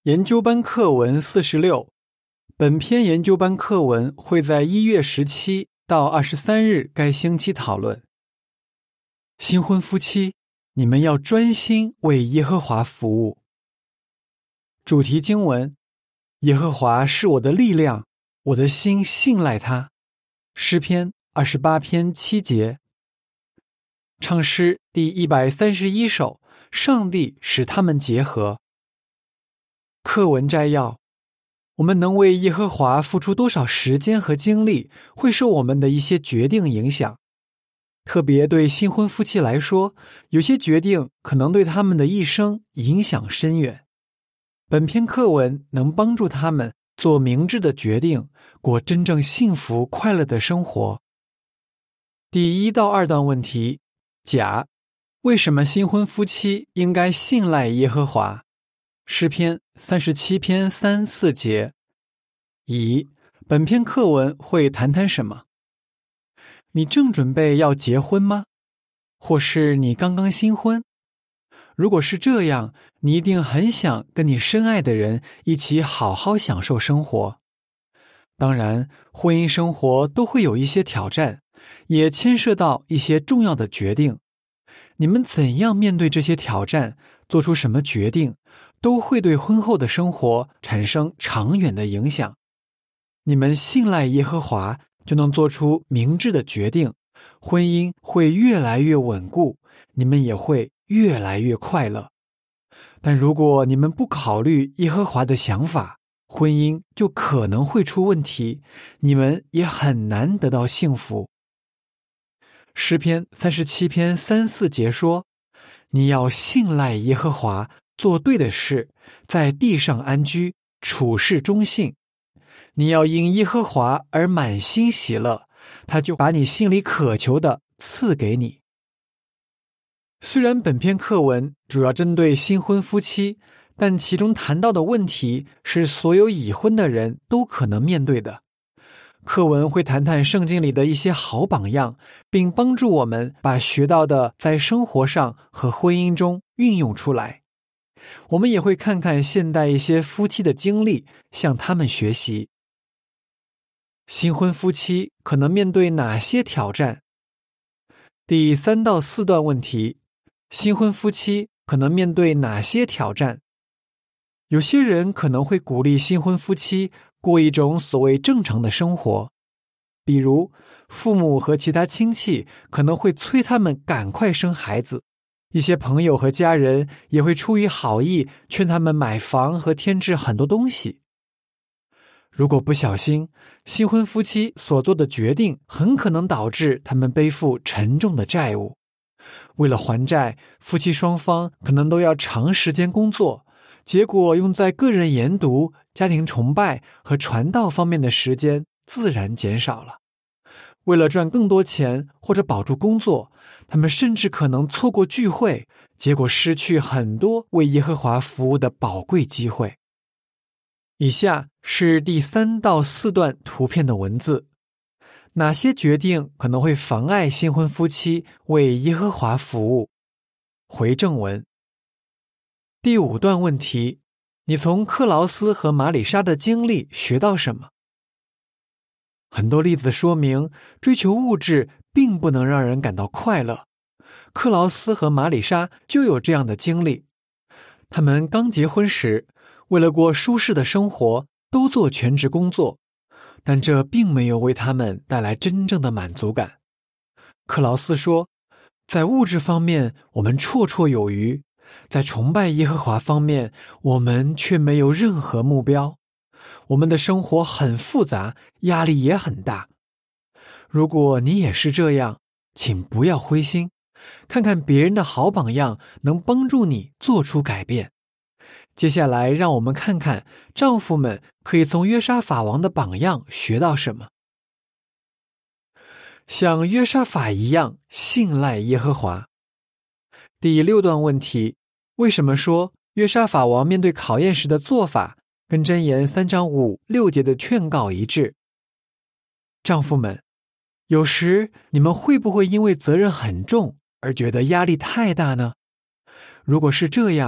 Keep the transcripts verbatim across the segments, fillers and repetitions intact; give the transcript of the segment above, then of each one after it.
研究班课文四十六，本篇研究班课文会在一月十七到二十三日该星期讨论。新婚夫妻，你们要专心为耶和华服务。主题经文：耶和华是我的力量，我的心信赖他。诗篇二十八篇七节。唱诗第一百三十一首，上帝使他们结合。课文摘要：我们能为耶和华付出多少时间和精力，会受我们的一些决定影响。特别对新婚夫妻来说，有些决定可能对他们的一生影响深远。本篇课文能帮助他们做明智的决定，过真正幸福快乐的生活。第一到二段问题：甲，为什么新婚夫妻应该信赖耶和华？诗篇三十七篇三四节。乙，本篇课文会谈谈什么？你正准备要结婚吗？或是你刚刚新婚？如果是这样，你一定很想跟你深爱的人一起好好享受生活。当然，婚姻生活都会有一些挑战，也牵涉到一些重要的决定。你们怎样面对这些挑战，做出什么决定，都会对婚后的生活产生长远的影响。你们信赖耶和华，就能做出明智的决定，婚姻会越来越稳固，你们也会越来越快乐。但如果你们不考虑耶和华的想法，婚姻就可能会出问题，你们也很难得到幸福。诗篇三十七篇三四节说：你要信赖耶和华，做对的事，在地上安居，处事忠信。你要因耶和华而满心喜乐，他就把你心里渴求的赐给你。虽然本篇课文主要针对新婚夫妻，但其中谈到的问题是所有已婚的人都可能面对的。课文会谈谈圣经里的一些好榜样，并帮助我们把学到的在生活上和婚姻中运用出来。我们也会看看现代一些夫妻的经历，向他们学习。新婚夫妻可能面对哪些挑战？第三到四段问题：新婚夫妻可能面对哪些挑战？有些人可能会鼓励新婚夫妻过一种所谓正常的生活，比如父母和其他亲戚可能会催他们赶快生孩子，一些朋友和家人也会出于好意劝他们买房和添置很多东西。如果不小心，新婚夫妻所做的决定很可能导致他们背负沉重的债务。为了还债，夫妻双方可能都要长时间工作，结果用在个人研读、家庭崇拜和传道方面的时间自然减少了。为了赚更多钱或者保住工作，他们甚至可能错过聚会，结果失去很多为耶和华服务的宝贵机会。以下是第三到四段图片的文字。哪些决定可能会妨碍新婚夫妻为耶和华服务？回正文。第五段问题：你从克劳斯和玛里莎的经历学到什么？很多例子说明，追求物质并不能让人感到快乐。克劳斯和玛里莎就有这样的经历。他们刚结婚时，为了过舒适的生活，都做全职工作，但这并没有为他们带来真正的满足感。克劳斯说，在物质方面我们绰绰有余，在崇拜耶和华方面我们却没有任何目标。我们的生活很复杂，压力也很大。如果你也是这样，请不要灰心，看看别人的好榜样，能帮助你做出改变。接下来让我们看看丈夫们可以从约沙法王的榜样学到什么。像约沙法一样信赖耶和华。第六段问题：为什么说约沙法王面对考验时的做法跟箴言三章五六节的劝告一致？丈夫们，有时你们会不会因为责任很重而觉得压力太大呢？如果是这样，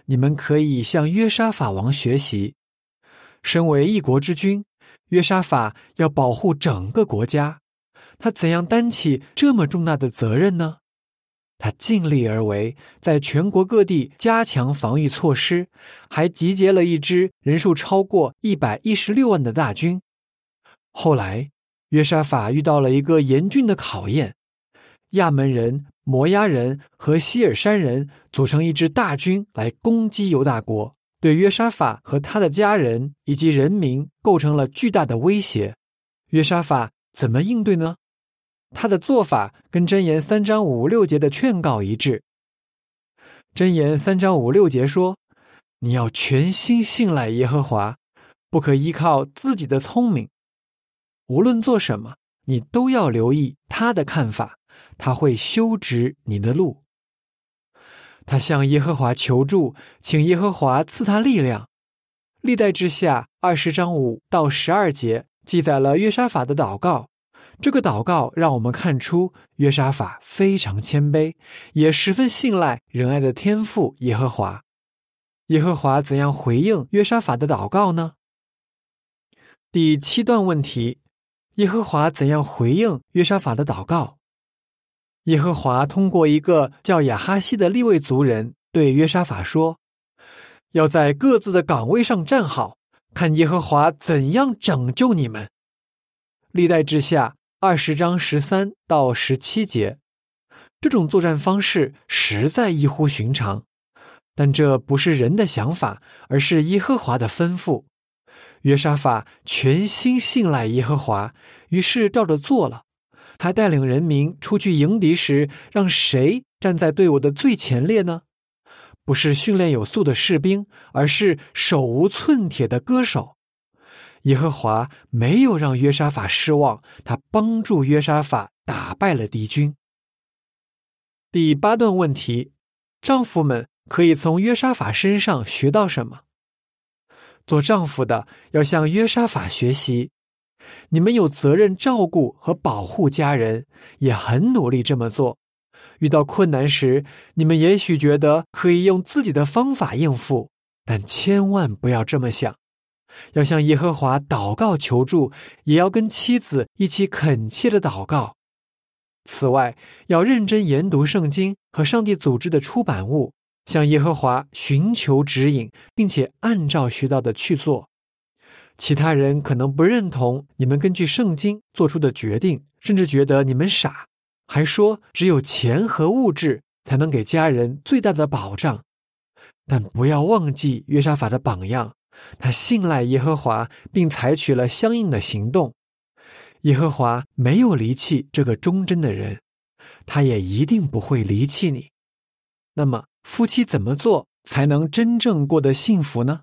你们可以向约沙法王学习。身为一国之君，约沙法要保护整个国家，他怎样担起这么重大的责任呢？他尽力而为，在全国各地加强防御措施，还集结了一支人数超过一百一十六万的大军。后来，约沙法遇到了一个严峻的考验，亚门人、摩押人和希尔山人组成一支大军来攻击犹大国，对约沙法和他的家人以及人民构成了巨大的威胁。约沙法怎么应对呢？他的做法跟箴言三章五六节的劝告一致。箴言三章五六节说，你要全心信赖耶和华，不可依靠自己的聪明。无论做什么，你都要留意他的看法，他会修直你的路。他向耶和华求助，请耶和华赐他力量。历代志下二十章五到十二节记载了约沙法的祷告。这个祷告让我们看出约沙法非常谦卑，也十分信赖仁爱的天父耶和华。耶和华怎样回应约沙法的祷告呢？第七段问题，耶和华怎样回应约沙法的祷告？耶和华通过一个叫亚哈西的利未族人对约沙法说，要在各自的岗位上站好，看耶和华怎样拯救你们。历代志下二十章十三到十七节，这种作战方式实在异乎寻常，但这不是人的想法，而是耶和华的吩咐。约沙法全心信赖耶和华，于是照着做了。他带领人民出去迎敌时，让谁站在队伍的最前列呢？不是训练有素的士兵，而是手无寸铁的歌手。耶和华没有让约沙法失望，他帮助约沙法打败了敌军。第八段问题，丈夫们可以从约沙法身上学到什么？做丈夫的要向约沙法学习，你们有责任照顾和保护家人，也很努力这么做。遇到困难时，你们也许觉得可以用自己的方法应付，但千万不要这么想。要向耶和华祷告求助，也要跟妻子一起恳切的祷告。此外，要认真研读圣经和上帝组织的出版物，向耶和华寻求指引，并且按照学到的去做。其他人可能不认同你们根据圣经做出的决定，甚至觉得你们傻，还说只有钱和物质才能给家人最大的保障。但不要忘记约沙法的榜样，他信赖耶和华，并采取了相应的行动。耶和华没有离弃这个忠贞的人，他也一定不会离弃你。那么，夫妻怎么做才能真正过得幸福呢？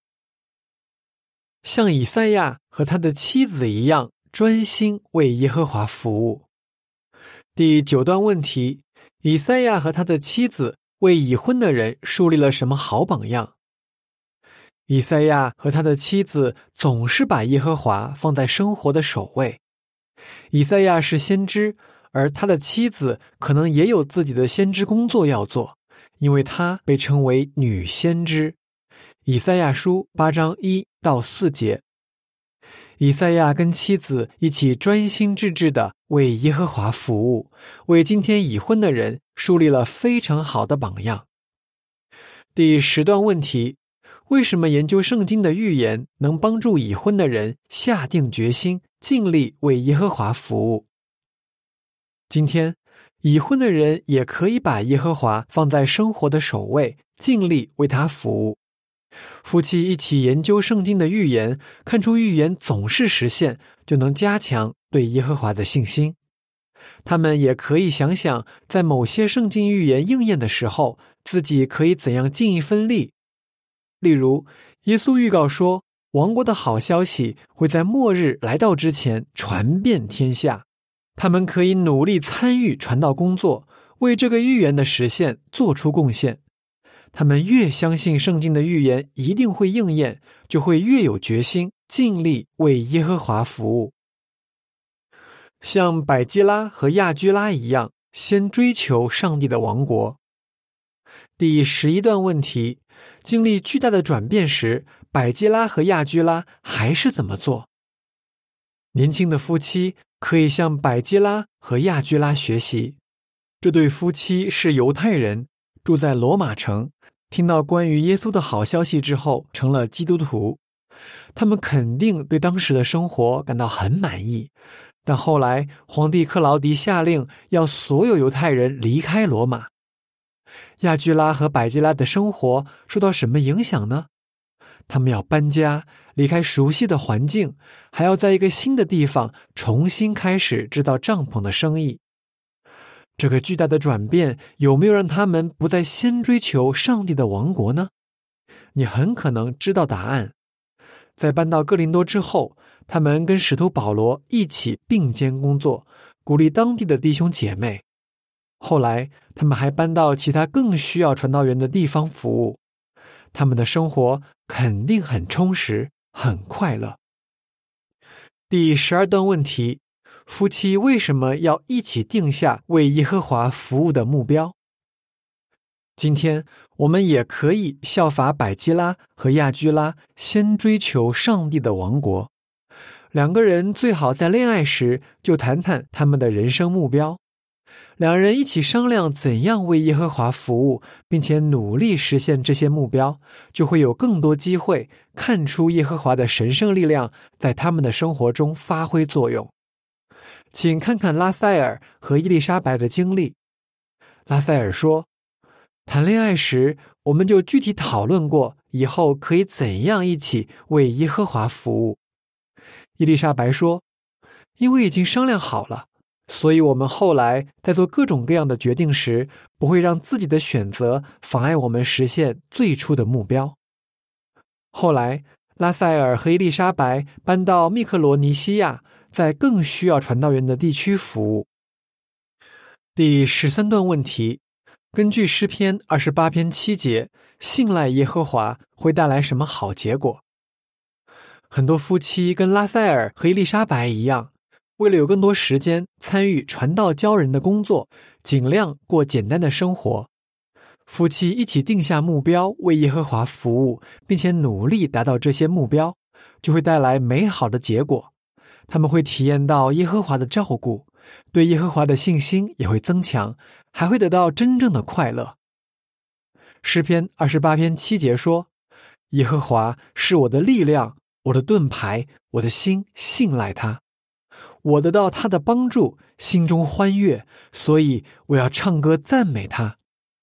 像以赛亚和他的妻子一样，专心为耶和华服务。第九段问题，以赛亚和他的妻子为已婚的人树立了什么好榜样？以赛亚和他的妻子总是把耶和华放在生活的首位。以赛亚是先知，而他的妻子可能也有自己的先知工作要做，因为她被称为女先知。以赛亚书八章一到四节，以赛亚跟妻子一起专心致志地为耶和华服务，为今天已婚的人树立了非常好的榜样。第十段问题，为什么研究圣经的预言能帮助已婚的人下定决心，尽力为耶和华服务？今天，已婚的人也可以把耶和华放在生活的首位，尽力为他服务。夫妻一起研究圣经的预言，看出预言总是实现，就能加强对耶和华的信心。他们也可以想想，在某些圣经预言应验的时候，自己可以怎样尽一份力。例如，耶稣预告说，王国的好消息会在末日来到之前传遍天下。他们可以努力参与传道工作，为这个预言的实现做出贡献。他们越相信圣经的预言一定会应验，就会越有决心，尽力为耶和华服务。像百基拉和亚居拉一样，先追求上帝的王国。第十一段问题， 经历巨大的转变时，百基拉和亚居拉还是怎么做？年轻的夫妻可以向百基拉和亚居拉学习。这对夫妻是犹太人，住在罗马城，听到关于耶稣的好消息之后成了基督徒。他们肯定对当时的生活感到很满意，但后来皇帝克劳迪下令要所有犹太人离开罗马。亚居拉和百基拉的生活受到什么影响呢？他们要搬家，离开熟悉的环境，还要在一个新的地方重新开始制造帐篷的生意。这个巨大的转变有没有让他们不再先追求上帝的王国呢？你很可能知道答案。在搬到哥林多之后，他们跟使徒保罗一起并肩工作，鼓励当地的弟兄姐妹。后来，他们还搬到其他更需要传道员的地方服务。他们的生活肯定很充实，很快乐。第十二段问题：夫妻为什么要一起定下为耶和华服务的目标？今天我们也可以效法百基拉和亚居拉，先追求上帝的王国。两个人最好在恋爱时就谈谈他们的人生目标，两人一起商量怎样为耶和华服务，并且努力实现这些目标，就会有更多机会看出耶和华的神圣力量在他们的生活中发挥作用。请看看拉塞尔和伊丽莎白的经历。拉塞尔说，谈恋爱时我们就具体讨论过以后可以怎样一起为耶和华服务。伊丽莎白说，因为已经商量好了，所以我们后来在做各种各样的决定时，不会让自己的选择妨碍我们实现最初的目标。后来拉塞尔和伊丽莎白搬到密克罗尼西亚，在更需要传道员的地区服务。第十三段问题：根据诗篇二十八篇七节，信赖耶和华会带来什么好结果？很多夫妻跟拉塞尔和伊丽莎白一样，为了有更多时间参与传道教人的工作，尽量过简单的生活。夫妻一起定下目标，为耶和华服务，并且努力达到这些目标，就会带来美好的结果。他们会体验到耶和华的照顾，对耶和华的信心也会增强，还会得到真正的快乐。诗篇二十八篇七节说，耶和华是我的力量，我的盾牌，我的心信赖他。我得到他的帮助，心中欢悦，所以我要唱歌赞美他。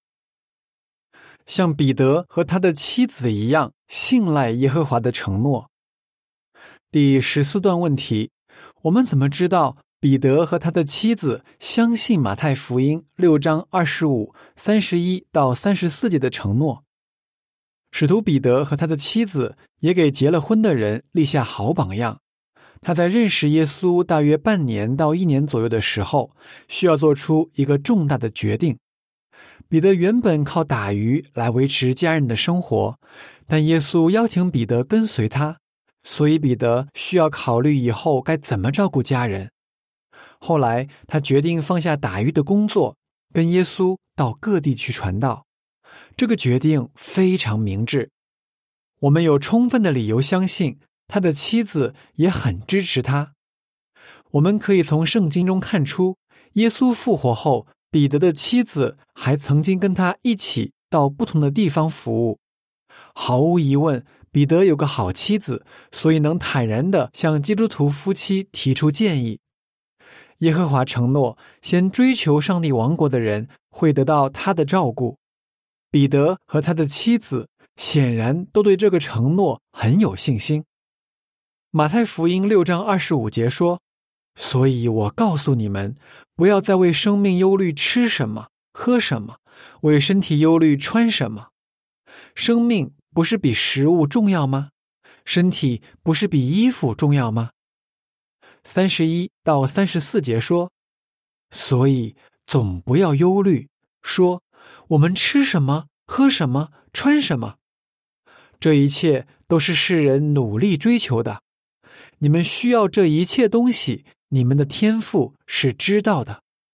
像彼得和他的妻子一样，信赖耶和华的承诺。第十四段问题：我们怎么知道彼得和他的妻子相信马太福音六章二十五、三十一到三十四节的承诺？使徒彼得和他的妻子也给结了婚的人立下好榜样。他在认识耶稣大约半年到一年左右的时候，需要做出一个重大的决定。彼得原本靠打鱼来维持家人的生活，但耶稣邀请彼得跟随他，所以彼得需要考虑以后该怎么照顾家人。后来他决定放下打鱼的工作，跟耶稣到各地去传道。这个决定非常明智。我们有充分的理由相信他的妻子也很支持他。我们可以从圣经中看出，耶稣复活后，彼得的妻子还曾经跟他一起到不同的地方服务。毫无疑问，彼得有个好妻子，所以能坦然地向基督徒夫妻提出建议。耶和华承诺，先追求上帝王国的人会得到他的照顾。彼得和他的妻子显然都对这个承诺很有信心。马太福音六章二十五节说，所以我告诉你们，不要再为生命忧虑吃什么喝什么，为身体忧虑穿什么。生命不是比食物重要吗？身体不是比衣服重要吗？三十一到三十四节说，所以总不要忧虑，说我们吃什么喝什么穿什么。这一切都是世人努力追求的。你们需要这一切东西，你们的天父是知道的。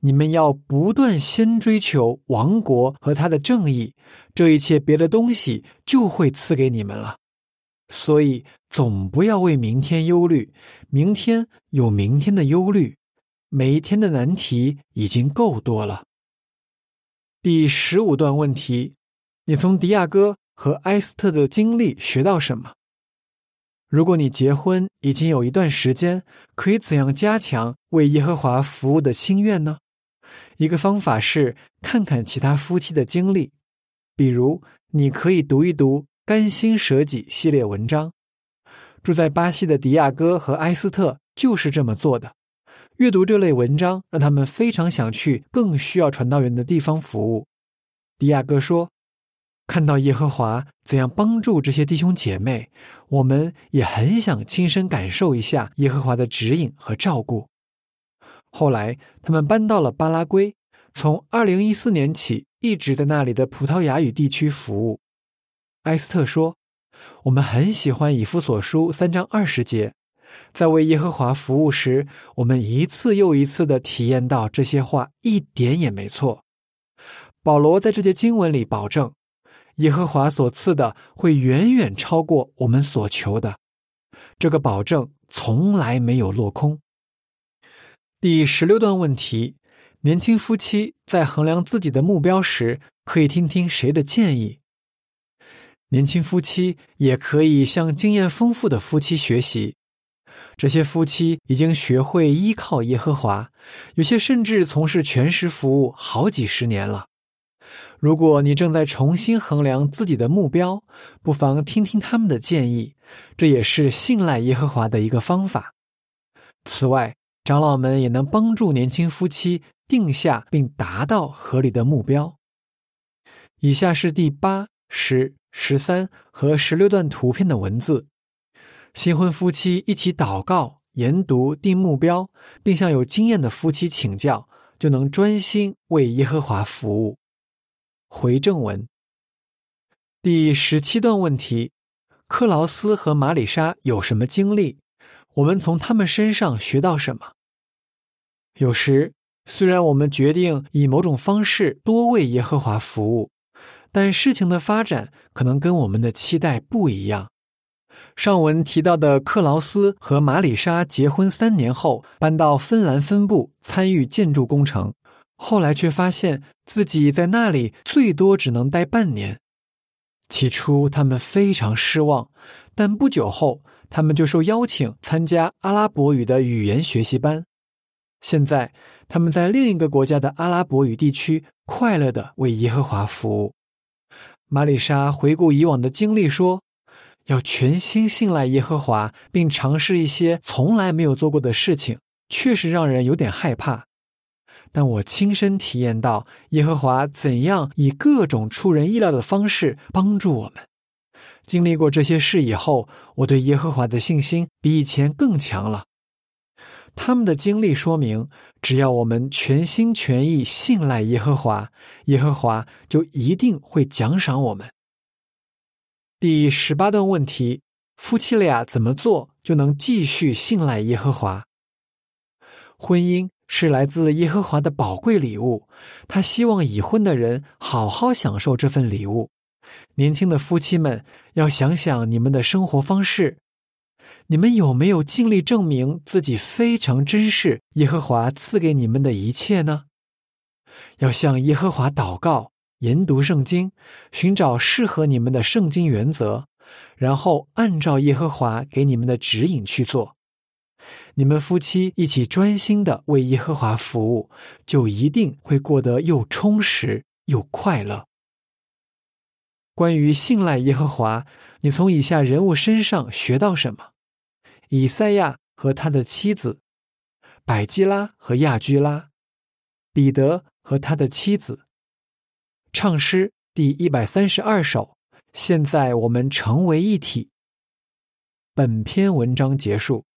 你们要不断先追求王国和他的正义，这一切别的东西就会赐给你们了。所以总不要为明天忧虑，明天有明天的忧虑，每一天的难题已经够多了。第十五段问题，你从迪亚哥和埃斯特的经历学到什么？如果你结婚已经有一段时间，可以怎样加强为耶和华服务的心愿呢？一个方法是看看其他夫妻的经历，比如你可以读一读甘心舍己系列文章。住在巴西的迪亚哥和埃斯特就是这么做的。阅读这类文章让他们非常想去更需要传道员的地方服务。迪亚哥说，看到耶和华怎样帮助这些弟兄姐妹，我们也很想亲身感受一下耶和华的指引和照顾。后来他们搬到了巴拉圭，从二零一四年起一直在那里的葡萄牙语地区服务。埃斯特说，我们很喜欢以弗所书三章二十节，在为耶和华服务时，我们一次又一次地体验到这些话一点也没错。保罗在这节经文里保证，耶和华所赐的会远远超过我们所求的，这个保证从来没有落空。第十六段问题，年轻夫妻在衡量自己的目标时，可以听听谁的建议？年轻夫妻也可以向经验丰富的夫妻学习。这些夫妻已经学会依靠耶和华，有些甚至从事全时服务好几十年了。如果你正在重新衡量自己的目标，不妨听听他们的建议，这也是信赖耶和华的一个方法。此外，长老们也能帮助年轻夫妻定下并达到合理的目标。以下是第八、十、十三和十六段图片的文字。新婚夫妻一起祷告、研读、定目标，并向有经验的夫妻请教，就能专心为耶和华服务。回正文。第十七段问题，克劳斯和马里莎有什么经历？我们从他们身上学到什么？有时，虽然我们决定以某种方式多为耶和华服务，但事情的发展可能跟我们的期待不一样。上文提到的克劳斯和马里莎结婚三年后搬到芬兰分部参与建筑工程，后来却发现自己在那里最多只能待半年。起初他们非常失望，但不久后他们就受邀请参加阿拉伯语的语言学习班。现在他们在另一个国家的阿拉伯语地区快乐地为耶和华服务。玛丽莎回顾以往的经历说，要全心信赖耶和华，并尝试一些从来没有做过的事情，确实让人有点害怕。但我亲身体验到耶和华怎样以各种出人意料的方式帮助我们。经历过这些事以后，我对耶和华的信心比以前更强了。他们的经历说明，只要我们全心全意信赖耶和华，耶和华就一定会奖赏我们。第十八段问题，夫妻俩怎么做就能继续信赖耶和华？婚姻是来自耶和华的宝贵礼物，他希望已婚的人好好享受这份礼物。年轻的夫妻们要想想你们的生活方式，你们有没有尽力证明自己非常珍视耶和华赐给你们的一切呢？要向耶和华祷告，研读圣经，寻找适合你们的圣经原则，然后按照耶和华给你们的指引去做。你们夫妻一起专心地为耶和华服务，就一定会过得又充实又快乐。关于信赖耶和华，你从以下人物身上学到什么？以赛亚和他的妻子，百基拉和亚居拉，彼得和他的妻子。唱诗第一百三十二首，现在我们成为一体。本篇文章结束。